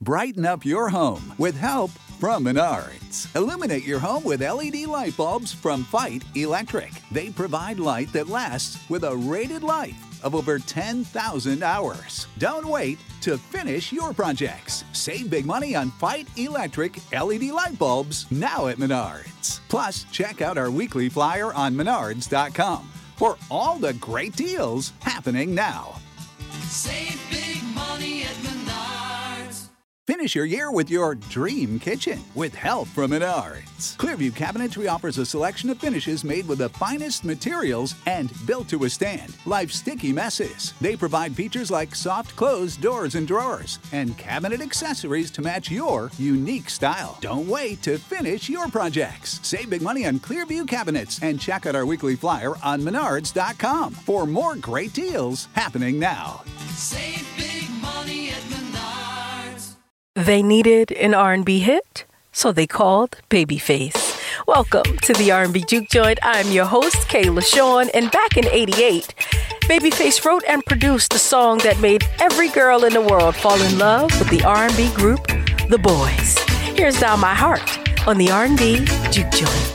Brighten up your home with help from Menards. Illuminate your home with LED light bulbs from Fight Electric. They provide light that lasts with a rated life of over 10,000 hours. Don't wait to finish your projects. Save big money on Fight Electric LED light bulbs now at Menards. Plus, check out our weekly flyer on menards.com for all the great deals happening now. Save big money at Menards. Finish your year with your dream kitchen with help from Menards. Clearview Cabinetry offers a selection of finishes made with the finest materials and built to withstand life's sticky messes. They provide features like soft close doors and drawers and cabinet accessories to match your unique style. Don't wait to finish your projects. Save big money on Clearview Cabinets and check out our weekly flyer on menards.com for more great deals happening now. Save big money at Menards. They needed an R&B hit, so they called Babyface. Welcome to the R&B Juke Joint. I'm your host, Kayla Shawn, and back in '88, Babyface wrote and produced the song that made every girl in the world fall in love with the R&B group, The Boys. Here's Down My Heart on the R&B Juke Joint.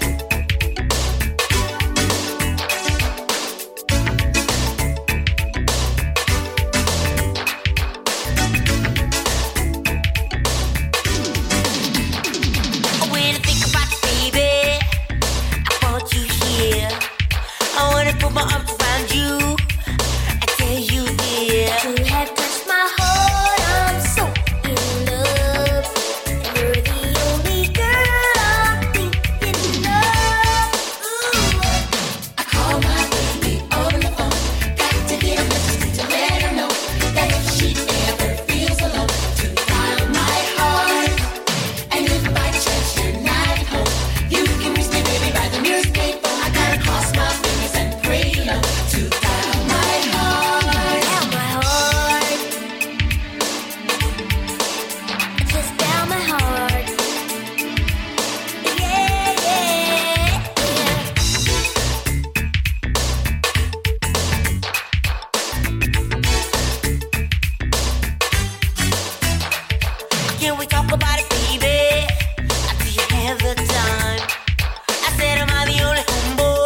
My arms around you, I tell you, dear, you have touched my heart. I'm so in love. You're the only girl I'm thinking of. Ooh. I call my baby on the phone. Got to get a message to let her know that if she ever feels alone, to dial my heart. And if by chance you're not at home, you can reach me, baby, by the nearest payphone. I gotta cross my fingers and pray to dial my heart. Dial my heart. Just dial my heart. Yeah, yeah, yeah. Can we talk about it, baby? Do you have the time? I said, am I the only homeboy?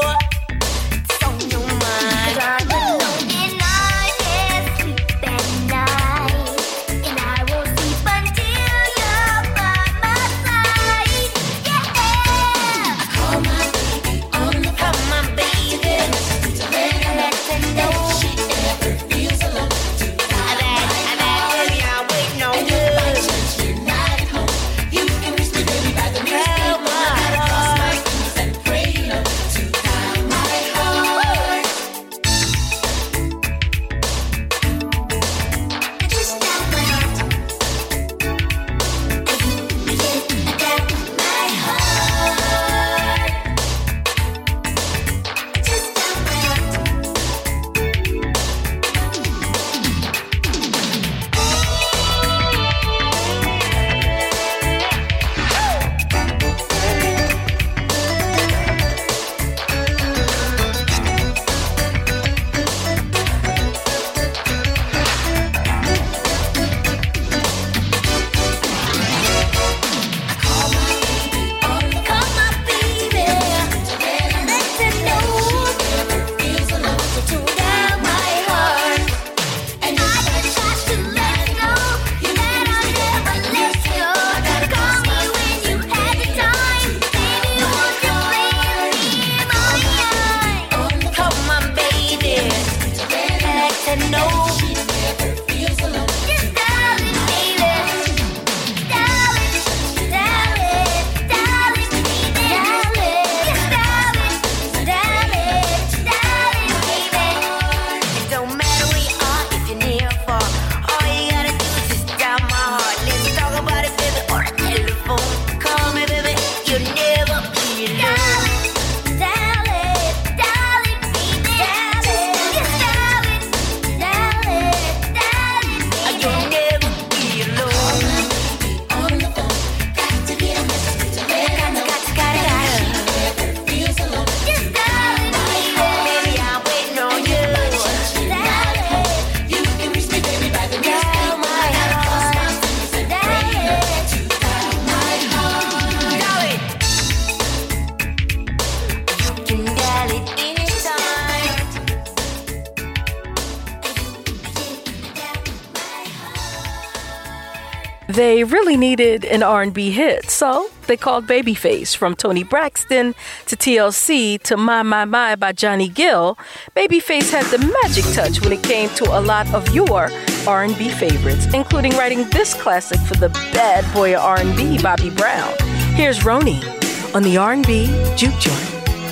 They really needed an R&B hit, so they called Babyface. From Toni Braxton to TLC to My by Johnny Gill, Babyface had the magic touch when it came to a lot of your R&B favorites, including writing this classic for the bad boy of R&B, Bobby Brown. Here's Roni on the R&B Juke Joint.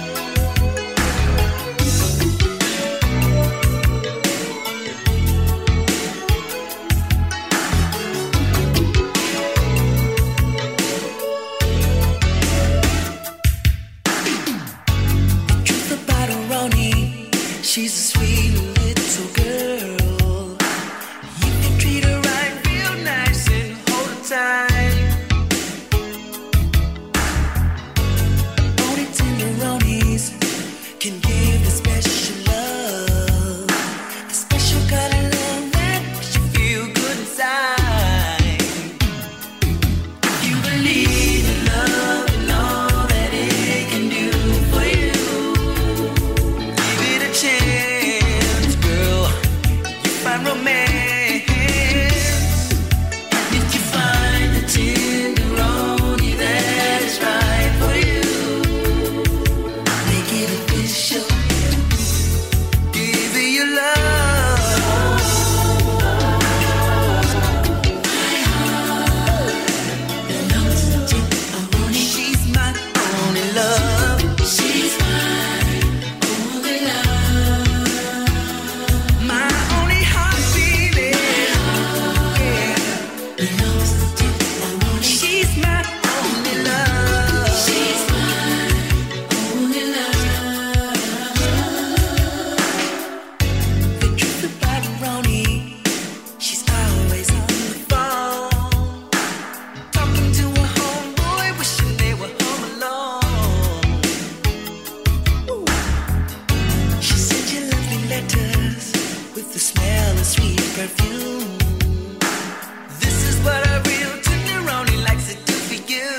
She's a sweet little girl. You can treat her right, real nice, and hold her tight. Only tenderonis can give the special love, the special kind of love that makes you feel good inside. You believe in love and all that it can do for you. Give it a chance, girl. You find romance, and if you find the tenderoni that is right for you, make it official. Give it your love. She's my only love. She's my only love. My only heart feeling. She's my only love. She's my only love. The truth about Roni, she's always on the phone, talking to a homeboy, wishing they were home alone. She sent you lovely letters with the smell of sweet perfume. This is what a real tenderoni likes to do for you.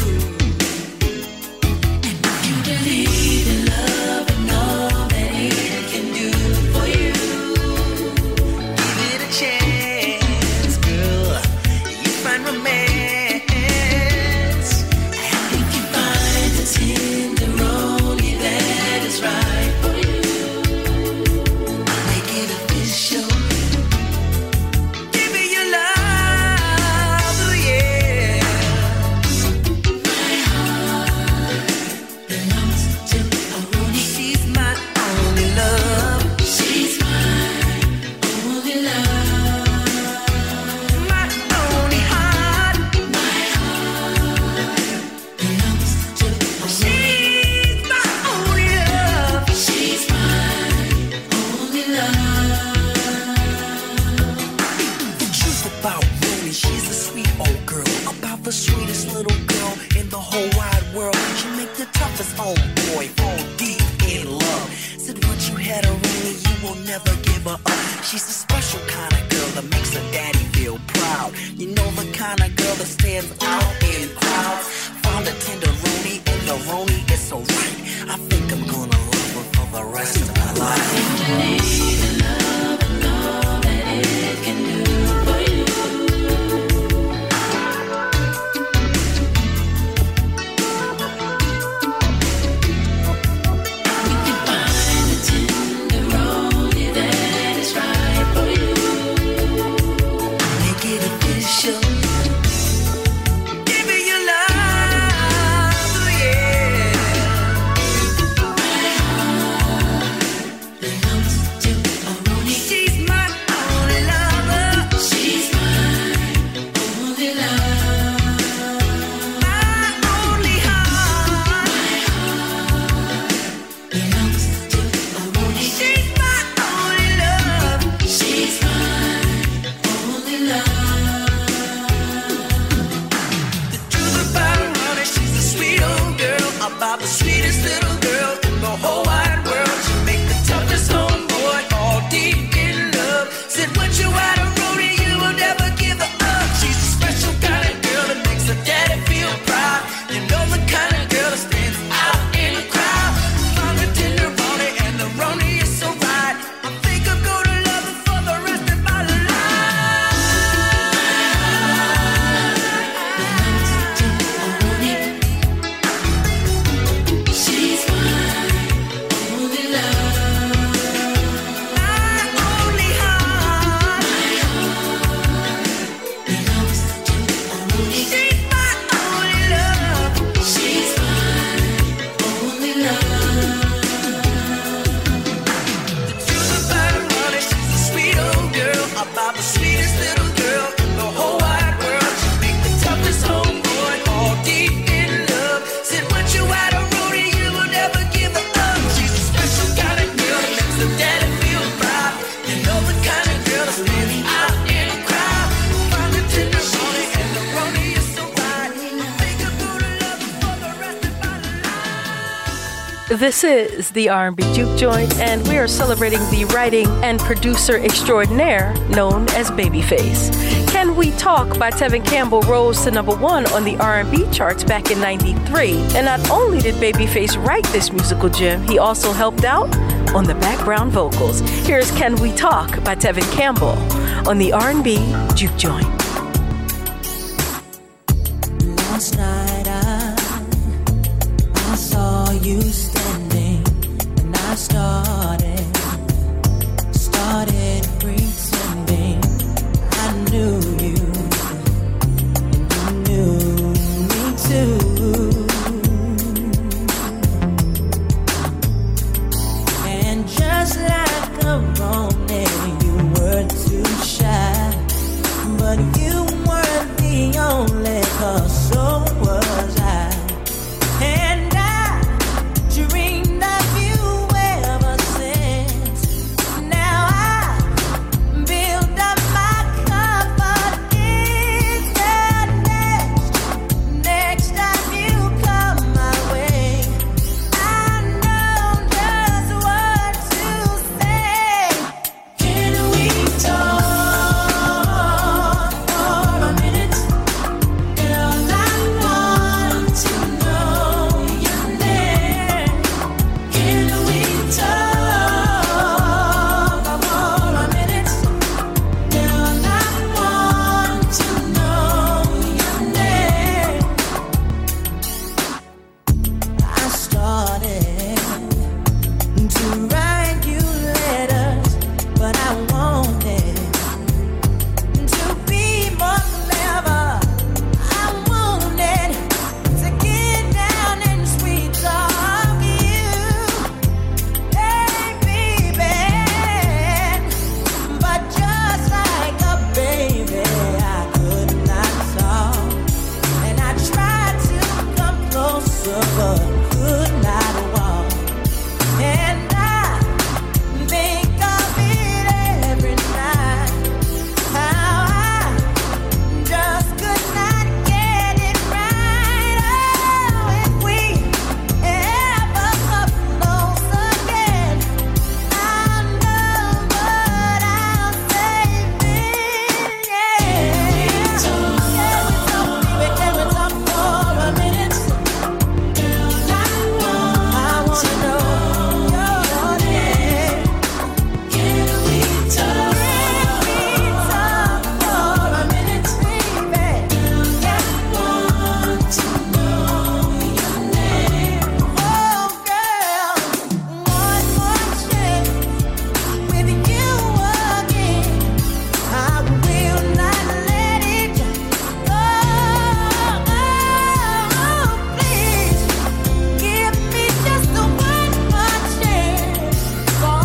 And if you believe in love and all that it can do for you, give it a chance, girl. You find romance, and if you find the tenderoni that is right for you, make it official. Give me your love, oh yeah. My heart belongs to a Roni. She's my only love. She's my only love. My only heart. My heart belongs to a Roni. She's my only love. She's my only love. The truth about Roni, she's a sweet old girl, about the sweetest little girl in the whole wide world. She make the toughest homeboy fall deep in love. Said once you had a Roni, you will never give her up. She's a special kind of girl that makes her daddy feel proud. You know, the kind of girl that stands out in crowds. Found a tenderoni and the Roni is so right. I think I'm gonna love her for the rest of my life. Believe in love and all that it can do for you. If you find the tenderoni that is right for you, make it official. Give me your love, oh yeah. My heart belongs to a This is the R&B Juke Joint, and we are celebrating the writing and producer extraordinaire known as Babyface. Can We Talk by Tevin Campbell rose to number 1 on the R&B charts back in '93. And not only did Babyface write this musical gem, he also helped out on the background vocals. Here's Can We Talk by Tevin Campbell on the R&B Juke Joint. Last night I saw you standing, and I started pretending I knew you, and you knew me too. And just like a romance, you were too shy, but you weren't the only cause, so was I. And I dreamed of you ever since. Now I build up my confidence that next time you come my way, I know just what to say. Can we talk for a minute? Girl, I want to know your name. Can we talk for a minute? Girl, I want to know your name. I started to write you letters, but I wanted to be more clever. I wanted to get down and sweet talk you, hey baby. But just like a baby, I could not talk, and I tried to come closer, but could not walk. And I think of it every night, how I just could not get it right. Oh, if we ever come close again, I know what I'll say then. Yeah. Can we talk for a minute? Girl, I wanna know your name. Can we talk for a minute, baby? Girl, I want to know your name. Oh, girl, one more chance with you again. I will not let it go. Please give me just one more chance for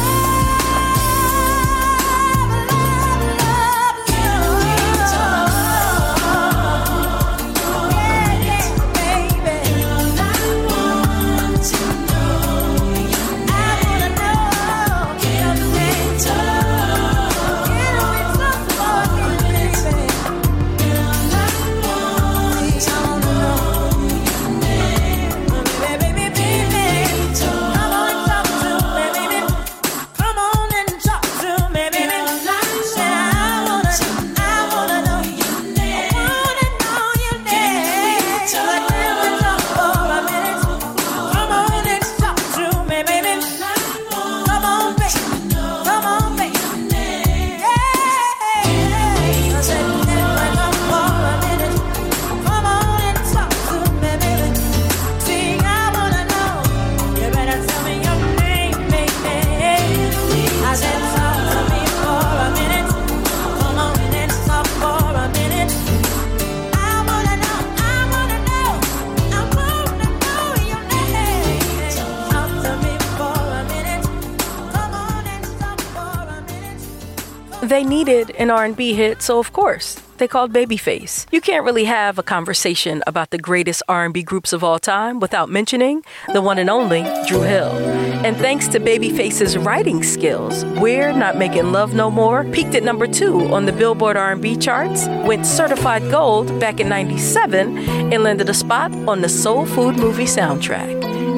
They needed an R&B hit, so of course, they called Babyface. You can't really have a conversation about the greatest R&B groups of all time without mentioning the one and only Dru Hill. And thanks to Babyface's writing skills, We're Not Making Love No More peaked at number 2 on the Billboard R&B charts, went certified gold back in '97, and landed a spot on the Soul Food movie soundtrack.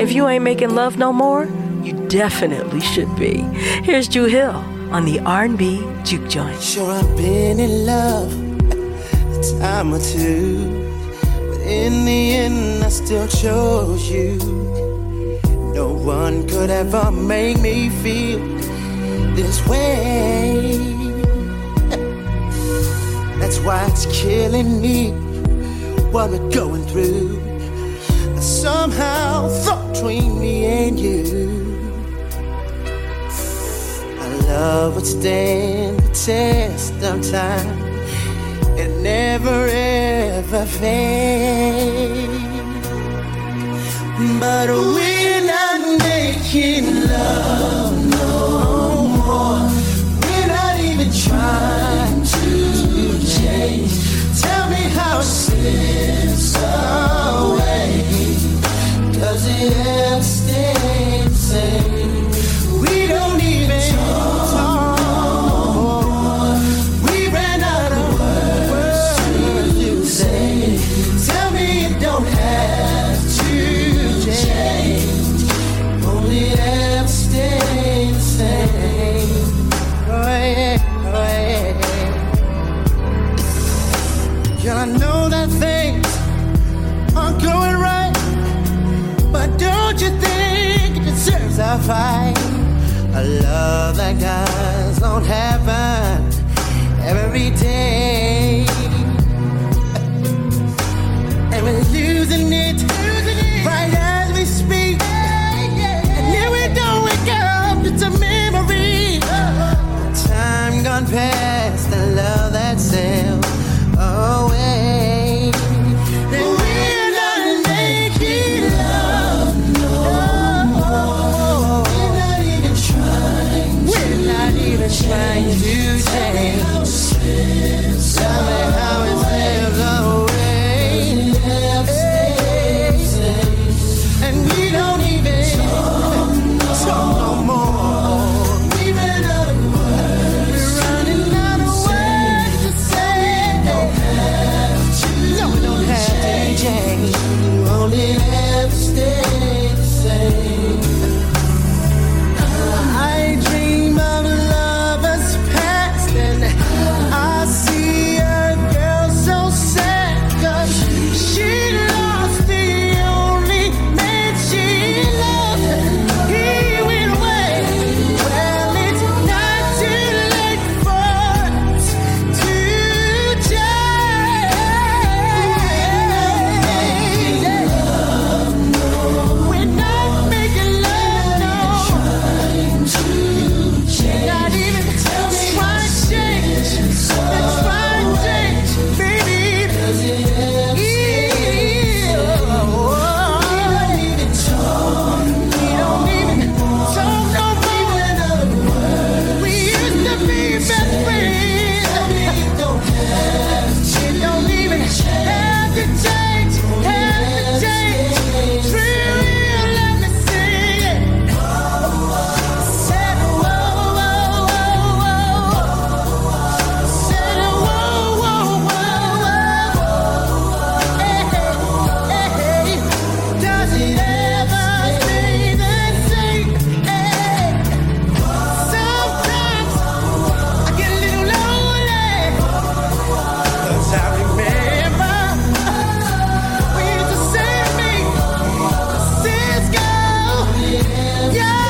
If you ain't making love no more, you definitely should be. Here's Drew Hill on the R&B Juke Joint. Sure, I've been in love a time or two, but in the end I still chose you. No one could ever make me feel this way. That's why it's killing me what we're going through. I somehow thought between me and you, our love would stand the test of time and never ever fade. But we're not making love no more. We're not even trying to change. Tell me how it slips away, 'cause it ever stays the same. We don't even talk. We ran out of words to say. Tell me it don't have to change. Only ever stay the same. Oh yeah, oh yeah. Girl, I know that things aren't going right, but don't you think it deserves a fight? A love that guys don't happen every day, and we're losing it right as we speak. And here we don't wake up, it's a memory. Time gone past the love that sailed away. Then we're not making love no more. We're not even trying. We're not even trying to change. Tell me how it slips away. And we don't even talk no more. We ran out of words. We're running out of words to say. No, we don't have to change. You only have to stay the same. I dream of lovers past, and I see a girl so sad, 'cause she lost the only man she loved. He went away. Well, it's not too late for us to change. We're not making love no. Not even trying to change. Let's try and change, baby. We don't even talk no more. We used to be best friends. It don't even have to change. Have to change. Real, let me sing it. Said whoa, whoa, whoa, whoa. Said whoa, whoa, whoa, whoa. Hey, does it ever stay the same? Hey, sometimes I get a little lonely, 'cause I remember we used to say to me, Cisco, yeah.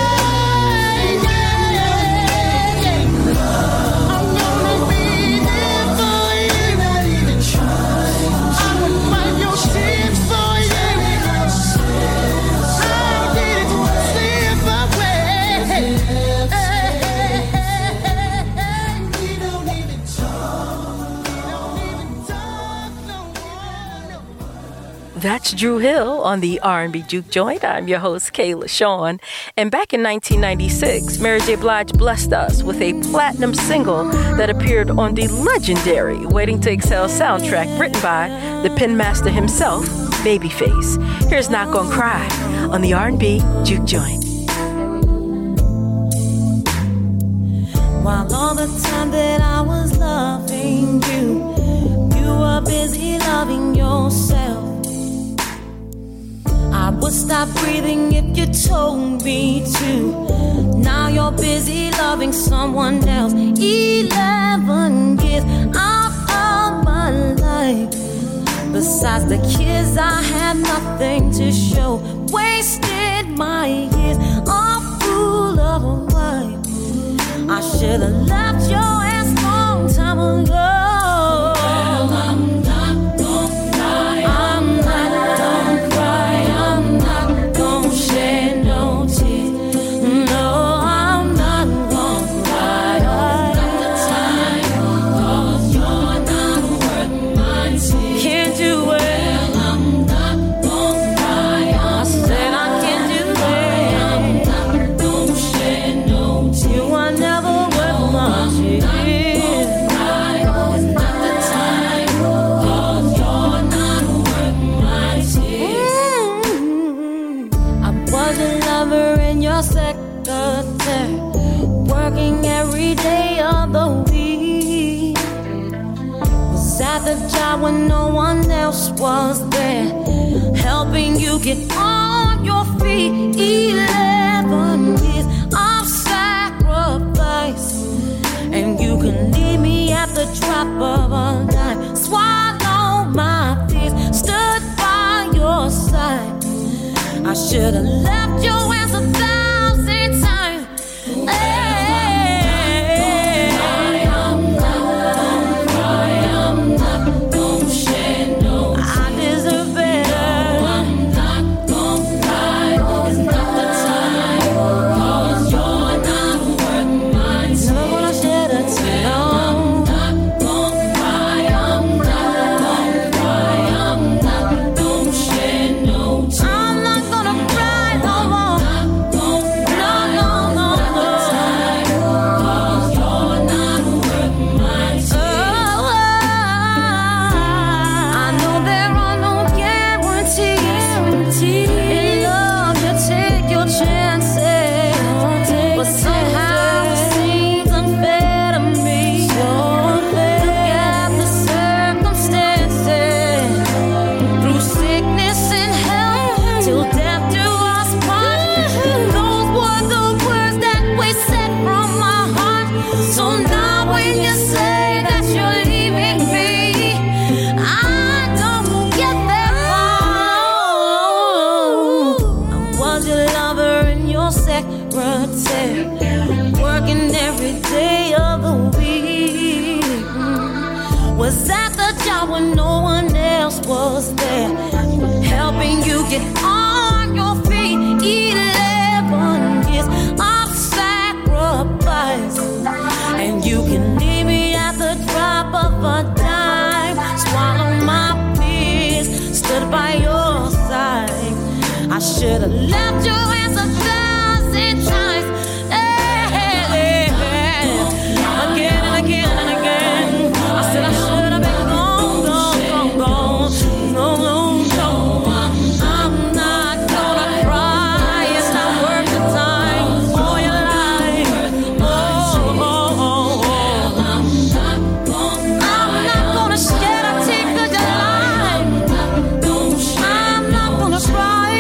I'm gonna be there for you. Not even trying. I would wipe your tears for you. I did it slip away. We don't even talk. We don't even talk no more. That's Drew Hill on the R&B Juke Joint. I'm your host, Kayla Sean. And back in 1996, Mary J. Blige blessed us with a platinum single that appeared on the legendary Waiting to Exhale soundtrack written by the pen master himself, Babyface. Here's Not Gonna Cry on the R&B Juke Joint. While all the time that I was loving you, you were busy loving yourself. I was would stop breathing if you told me to. Now you're busy loving someone else. 11 years out of my life. Besides the kids, I had nothing to show. Wasted my years, a fool of a wife. I should have left your ass long time ago. Well, I'm not gonna cry. I'm not gonna cry. I'm not gonna shed no tears. No, I'm not gonna cry. Not the time, 'cause you're not worth my tears. Can't do it. Well, I'm not gonna cry. I said I can't do it. I'm not gonna shed no tears. You are never worth my tears. Secretary, working every day of the week. Was at the job when no one else was there, helping you get on your feet. 11 years of sacrifice, and you can leave me at the drop of a dime. Swallow my fears, stood by your side. I should have left your ass 1,000 times. I'm not gonna cry. I'm not gonna shed no tears. I deserve better. I'm not gonna cry. It's not the time, 'cause you're not worth my tears. Never gonna shed a tear. I'm not gonna cry. I'm not gonna cry. I'm not gonna shed no tears. I'm not gonna cry no more. No, no, no, no. 'Cause you're not worth my tears. I know there are no guarantees. In love, you take your chances, but somehow it seems unfair to me. Look at the circumstances, through sickness and health, till death do us part. Those were the words that we said from my heart. So now when you say that you're leaving me, I don't get that far. I was your lover and your secretary, working every day of the week. Was at the job when no one else was there, helping you get on your feet. 11 years of sacrifice, and you can leave me at the drop of a dime. Swallow my fears, stood by your side. I should have left your ass 1,000 times. Again and again and again. I said I should have been gone, gone, gone, gone. No, no, no. I'm not gonna cry. It's not worth the time or your life. Oh, oh, oh, oh. I'm not gonna shed a tear 'cause you're alive. I'm not gonna cry.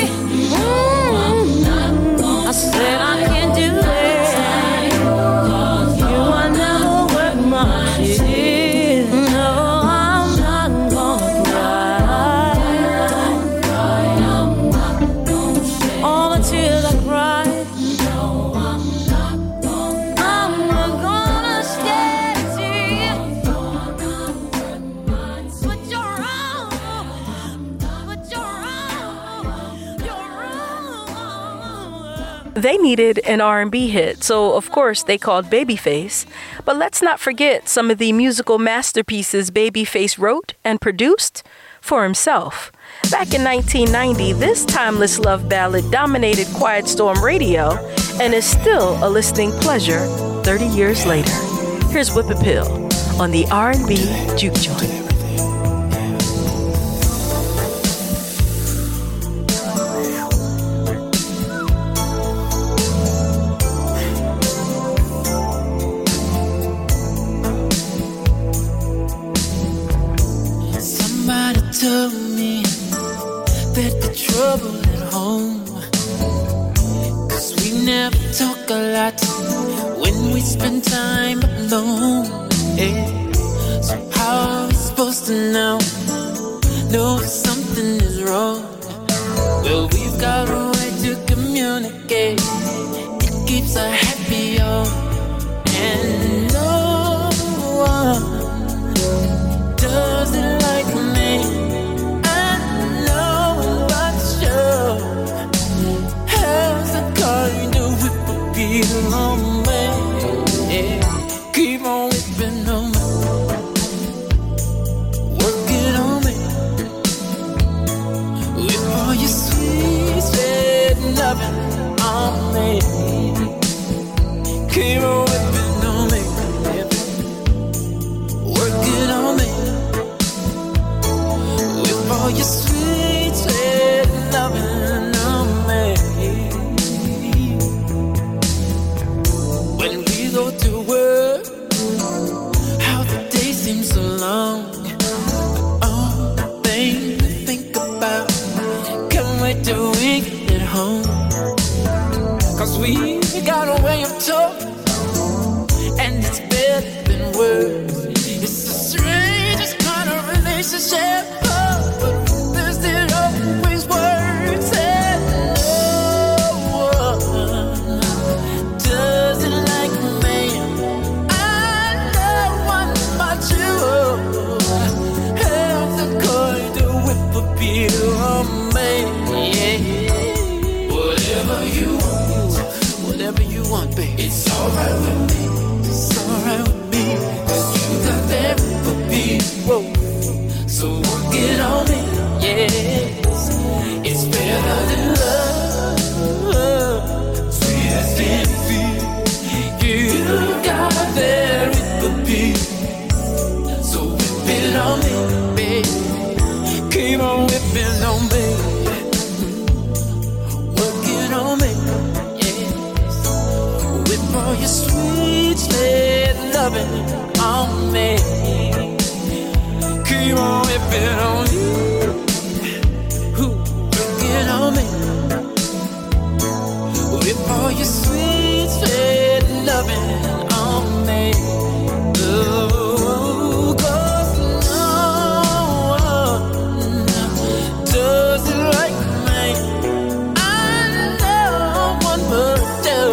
I said I can't do it. You are never worth my tears. No, I'm not gonna cry. All the tears I cried. No, I'm not gonna shed a tear. But you're wrong. But you're wrong. You're wrong. They needed an R&B hit, so of course they called Babyface. But let's not forget some of the musical masterpieces Babyface wrote and produced for himself. Back in 1990, this timeless love ballad dominated Quiet Storm radio and is still a listening pleasure 30 years later. Here's Whip Appeal on the R&B Juke Joint. Somebody told me that the trouble at home. 'Cause we never talk a lot when we spend time alone. Yeah. So how are we supposed to know if something is wrong? Well, we've got a way to communicate. It keeps us happy, oh. And no one does it like me. I know but sure how's the kind of whip a beat on me. Yeah. Keep on whipping on me. Work it on me. Whip all your sweet, sweet loving on me. Keep on whipping on me. Work it on me. Whip all your sweet, sweet loving on me. When we go to work, how the day seems so long. Oh, the thing we think about, can't wait till we get home. 'Cause we got a way of talking, and it's better than words. It's the strangest kind of relationship, oh, but there's still always words. And no one does it like me. I know one about you. How's it going to whip a beer on me? Yeah. Whatever you want. Whatever you want, baby. It's alright with me. It's alright with me. 'Cause you got that for me. Whoa. So work it on me. Yes. It's better than love. Sweet as can be. You got that for me. So whip it on me, baby. Keep on whipping on me. Work it on me. For your sweet, sweet loving on me. Keep on whipping on you. Work it on me. Whip all your sweet, sweet loving on me. Ooh, 'cause no one does it like me. I know one would do.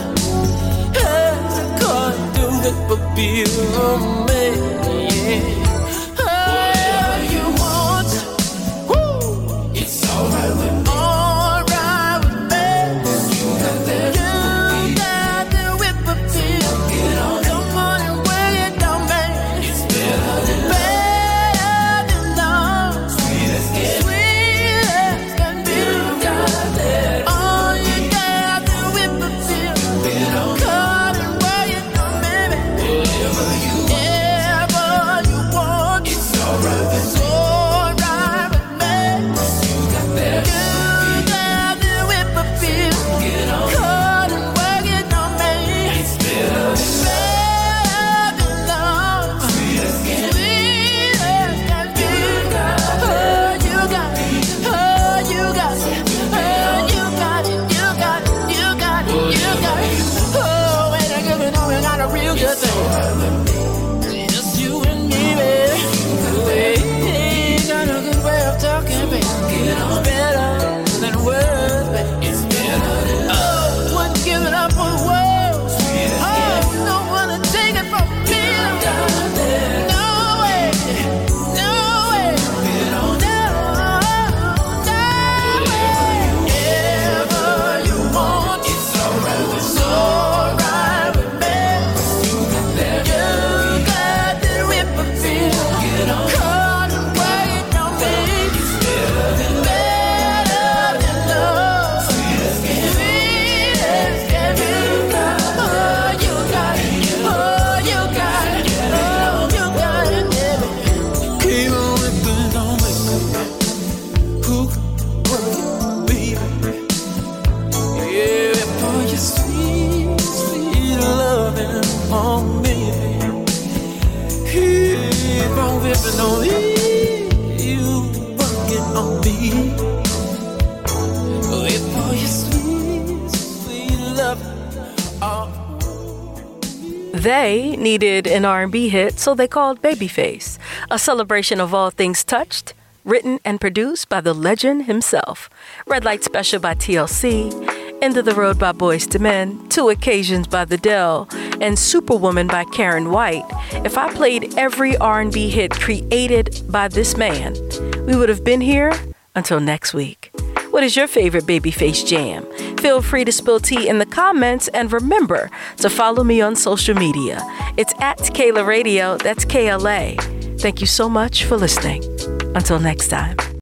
But be on me, yeah. Whatever you want, woo. It's alright with me. Alright with me. You got that. You got the whip of feel. Get on. Come on and weigh it down, man. It's better than love. Sweet as can be. You got that. Oh, you got the whip of feel. Get on. Come and weigh it down, baby. Whatever you want, it's alright with me. It's alright with me. You got that. You got the whip of feel. Get on. Come and work it on me. It's better than love. Sweet as can be. You got it. You got it. You got it. You got it. You got it. You got it. You got it. Oh, ain't I giving on? We got a real good thing. Just you and me, baby. Hey, got a good way of talking, baby. It's better than words, baby. It's better than love. Oh, wouldn't give it up for the world. Oh, don't wanna take it from me. No way. No way. No, no way. Whatever you want, it's alright with me. It's alright with me. You got that. You got the whip of feel. Get on. Come and wait on me. It's better than love. Sweet as can be. You got it. Oh, you got it. Oh, you got it. Oh, you got it, baby. Keep on whipping on me. Who work it, baby? Yeah, for your sweet, sweet loving on me. Keep on whipping on me. You work it on me. for your sweet, sweet love. They needed an R&B hit, so they called Babyface, a celebration of all things touched, written and produced by the legend himself. Red Light Special by TLC, End of the Road by Boyz II Men, Two Occasions by The Dell, and Superwoman by Karen White. If I played every R&B hit created by this man, we would have been here until next week. What is your favorite Babyface jam? Feel free to spill tea in the comments, and remember to follow me on social media. It's at Kayla Radio, that's KLA. Thank you so much for listening. Until next time.